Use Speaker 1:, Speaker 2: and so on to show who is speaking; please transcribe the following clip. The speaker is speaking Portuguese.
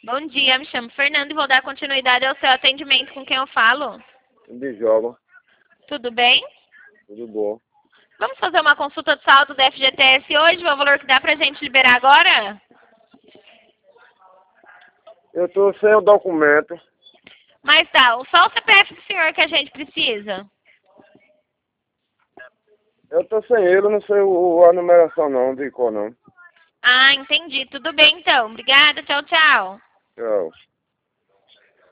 Speaker 1: Bom dia, me chamo Fernando e vou dar continuidade ao seu atendimento. Com quem eu falo?
Speaker 2: Djalma,
Speaker 1: Tudo bem?
Speaker 2: tudo bom.
Speaker 1: Vamos fazer uma consulta de saldo do FGTS hoje, o valor que dá pra gente liberar agora?
Speaker 2: Eu tô sem o documento.
Speaker 1: Mas tá, só o CPF do senhor que a gente precisa.
Speaker 2: Eu tô sem ele, não sei a numeração não, de cor não.
Speaker 1: Ah, entendi. Tudo bem então. Obrigada, tchau, tchau.
Speaker 2: Tchau.